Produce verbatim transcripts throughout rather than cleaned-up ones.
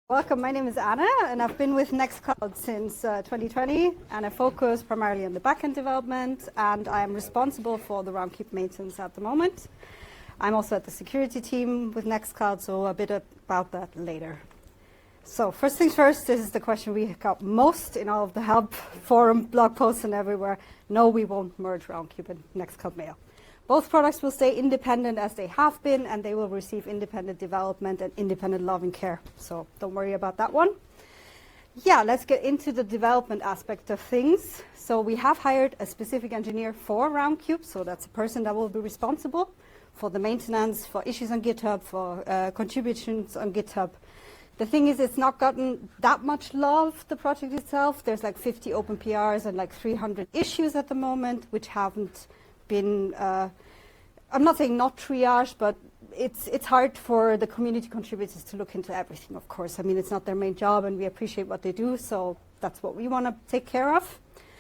Welcome, my name is Anna, and I've been with Nextcloud since uh, twenty twenty, and I focus primarily on the backend development, and I'm responsible for the Roundcube maintenance at the moment. I'm also at the security team with Nextcloud, so a bit about that later. So first things first, this is the question we got most in all of the help forum, blog posts, and everywhere. No, we won't merge Roundcube and Nextcloud Mail. Both products will stay independent as they have been, and they will receive independent development and independent love and care. So don't worry about that one. Yeah, let's get into the development aspect of things. So we have hired a specific engineer for Roundcube, so that's a person that will be responsible for the maintenance, for issues on GitHub, for uh, contributions on GitHub. The thing is, it's not gotten that much love, the project itself. There's like fifty open P Rs and like three hundred issues at the moment, which haven't been, uh, I'm not saying not triage, but it's it's hard for the community contributors to look into everything, of course. I mean, it's not their main job, and we appreciate what they do, so that's what we want to take care of.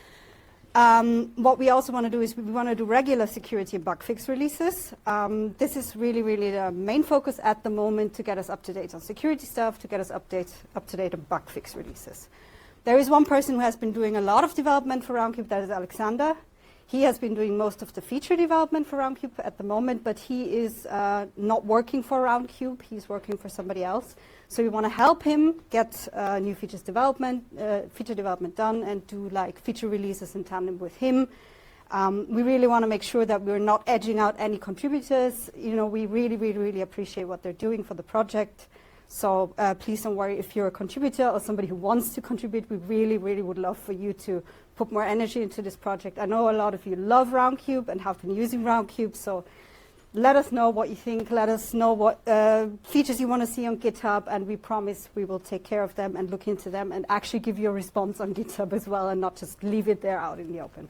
Um, what we also want to do is we want to do regular security and bug fix releases. Um, this is really, really the main focus at the moment to get us up to date on security stuff, to get us update, up to date on bug fix releases. There is one person who has been doing a lot of development for Roundcube, that is Alexander. He has been doing most of the feature development for Roundcube at the moment, but he is uh, not working for Roundcube. He's working for somebody else. So we want to help him get uh, new features development, uh, feature development done, and do like feature releases in tandem with him. Um, we really want to make sure that we're not edging out any contributors. You know, we really, really, really appreciate what they're doing for the project. So uh, please don't worry if you're a contributor or somebody who wants to contribute. We really, really would love for you to put more energy into this project. I know a lot of you love Roundcube and have been using Roundcube, so let us know what you think. Let us know what uh, features you want to see on GitHub, and we promise we will take care of them and look into them and actually give you a response on GitHub as well, and not just leave it there out in the open.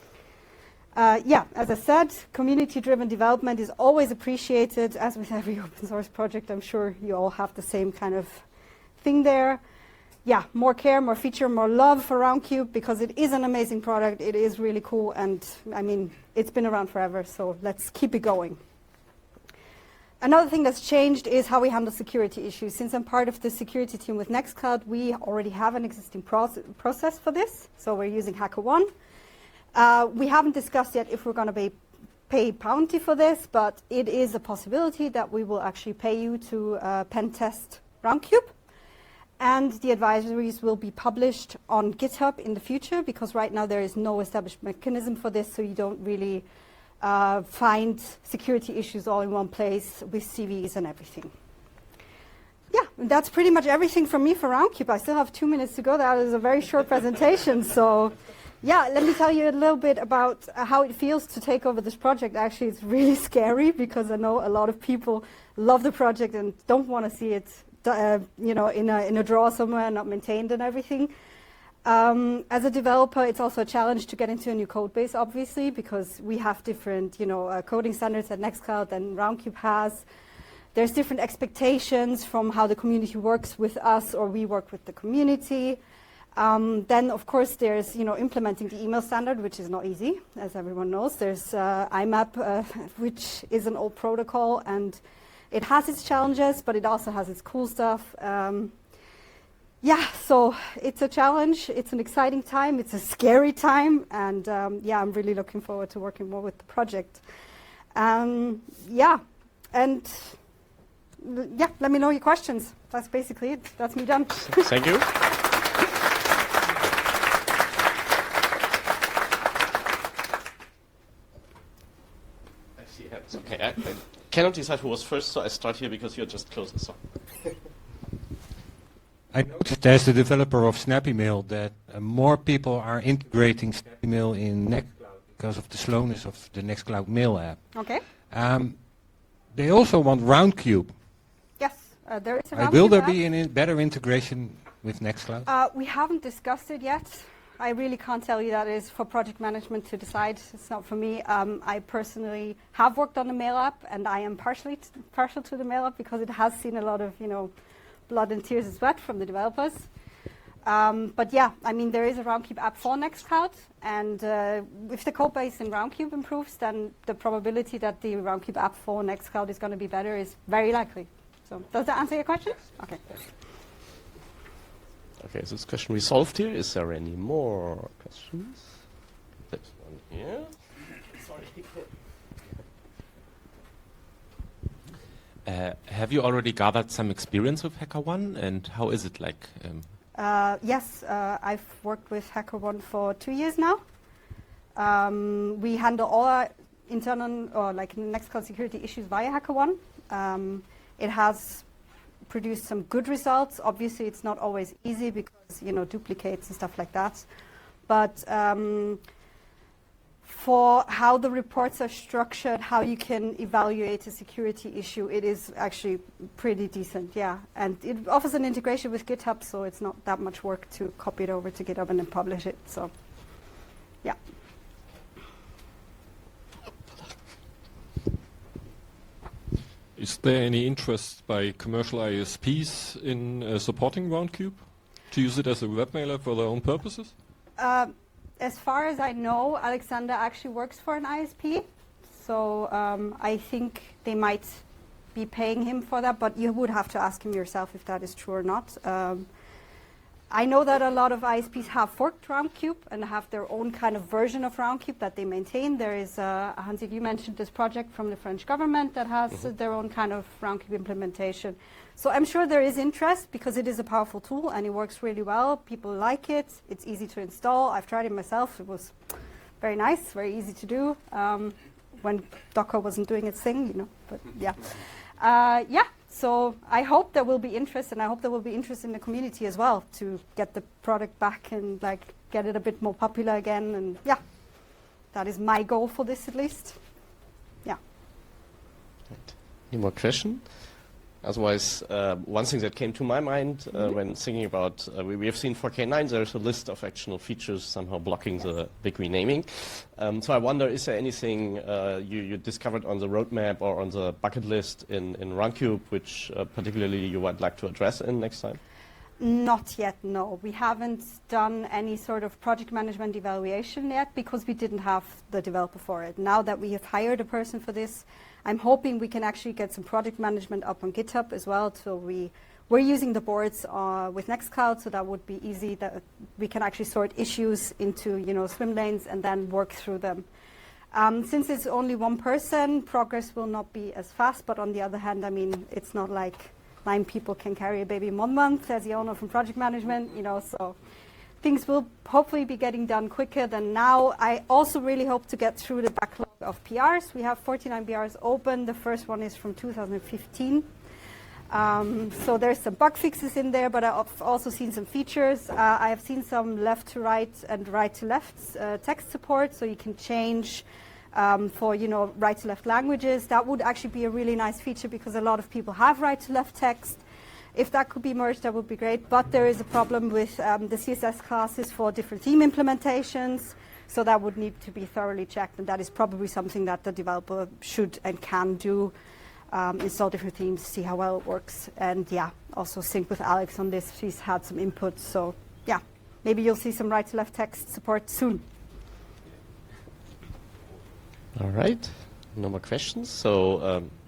Uh, yeah, as I said, community-driven development is always appreciated. As with every open source project, I'm sure you all have the same kind of thing there. Yeah, more care, more feature, more love for Roundcube, because it is an amazing product. It is really cool, and I mean, it's been around forever, so let's keep it going. Another thing that's changed is how we handle security issues. Since I'm part of the security team with Nextcloud, we already have an existing proce process for this, so we're using HackerOne. Uh, we haven't discussed yet if we're going to pay, pay bounty for this, but it is a possibility that we will actually pay you to uh, pen test Roundcube. And the advisories will be published on GitHub in the future, because right now there is no established mechanism for this, so you don't really uh, find security issues all in one place with C Vs and everything. Yeah, that's pretty much everything from me for Roundcube. I still have two minutes to go. That is a very short presentation, so yeah, let me tell you a little bit about uh, how it feels to take over this project. Actually, it's really scary, because I know a lot of people love the project and don't want to see it Uh, you know, in a, in a drawer somewhere, not maintained and everything. Um, as a developer, it's also a challenge to get into a new code base, obviously, because we have different, you know, uh, coding standards at Nextcloud than Roundcube has. There's different expectations from how the community works with us, or we work with the community. Um, then, of course, there's, you know, implementing the email standard, which is not easy, as everyone knows. There's uh, I MAP, uh, which is an old protocol, and it has its challenges, but it also has its cool stuff. Um, yeah, so it's a challenge. It's an exciting time. It's a scary time. And um, yeah, I'm really looking forward to working more with the project. Um, yeah, and yeah, let me know your questions. That's basically it. That's me done. Thank you. I see hands. Okay. I, I cannot decide who was first, so I start here because you're just closest. So. I noticed as the developer of SnappyMail that uh, more people are integrating SnappyMail in Nextcloud because of the slowness of the Nextcloud Mail app. Okay. Um, they also want Roundcube. Yes, uh, there is a Uh, Roundcube will there app. be a better integration with Nextcloud? Uh, we haven't discussed it yet. I really can't tell you. That is for project management to decide. It's not for me. Um, I personally have worked on the mail app, and I am partially t partial to the mail app because it has seen a lot of, you know, blood and tears and sweat from the developers. Um, but yeah, I mean, there is a Roundcube app for Nextcloud, and uh, if the code base in Roundcube improves, then the probability that the Roundcube app for Nextcloud is going to be better is very likely. So does that answer your question? Okay. Okay, is this question resolved here? Is there any more questions? This one here. Sorry. Uh, have you already gathered some experience with HackerOne, and how is it like? Um, Uh, yes, uh, I've worked with HackerOne for two years now. Um, we handle all our internal or like Nextcloud security issues via HackerOne. Um, it has produced some good results. Obviously, it's not always easy because, you know, duplicates and stuff like that. But um, for how the reports are structured, how you can evaluate a security issue, it is actually pretty decent, yeah. And it offers an integration with GitHub, so it's not that much work to copy it over to GitHub and then publish it. So, yeah. Is there any interest by commercial I S Ps in uh, supporting Roundcube to use it as a webmailer for their own purposes? Uh, as far as I know, Alexander actually works for an I S P, so um, I think they might be paying him for that, but you would have to ask him yourself if that is true or not. Um, I know that a lot of I S Ps have forked Roundcube and have their own kind of version of Roundcube that they maintain. There is, uh, Hansik, you mentioned this project from the French government that has mm-hmm. uh, their own kind of Roundcube implementation. So I'm sure there is interest because it is a powerful tool and it works really well. People like it. It's easy to install. I've tried it myself. It was very nice, very easy to do um, when Docker wasn't doing its thing, you know. But yeah, uh, yeah. So I hope there will be interest, and I hope there will be interest in the community as well to get the product back and like get it a bit more popular again. And yeah, that is my goal for this at least. Yeah. Right. Any more questions? Otherwise, uh, one thing that came to my mind uh, mm-hmm. when thinking about, uh, we, we have seen four K nine, there's a list of actional features somehow blocking yes. the big renaming. Um, so I wonder, is there anything uh, you, you discovered on the roadmap or on the bucket list in, in Roundcube, which uh, particularly you would like to address in next time? Not yet, no. We haven't done any sort of project management evaluation yet because we didn't have the developer for it. Now that we have hired a person for this, I'm hoping we can actually get some project management up on GitHub as well. So we, we're using the boards uh, with Nextcloud, so that would be easy. That we can actually sort issues into, you know, swim lanes and then work through them. Um, since it's only one person, progress will not be as fast. But on the other hand, I mean, it's not like nine people can carry a baby in one month, as you all know from project management, you know. So things will hopefully be getting done quicker than now. I also really hope to get through the backlog of P Rs. We have forty-nine P Rs open. The first one is from two thousand fifteen. Um, so there's some bug fixes in there, but I've also seen some features. Uh, I have seen some left to right and right to left uh, text support, so you can change um, for, you know, right to left languages. That would actually be a really nice feature because a lot of people have right to left text. If that could be merged, that would be great. But there is a problem with um, the C S S classes for different theme implementations. So that would need to be thoroughly checked. And that is probably something that the developer should and can do. Um, install different themes, see how well it works. And yeah, also sync with Alex on this. She's had some input. So yeah, maybe you'll see some right to left text support soon. All right. No more questions. So um,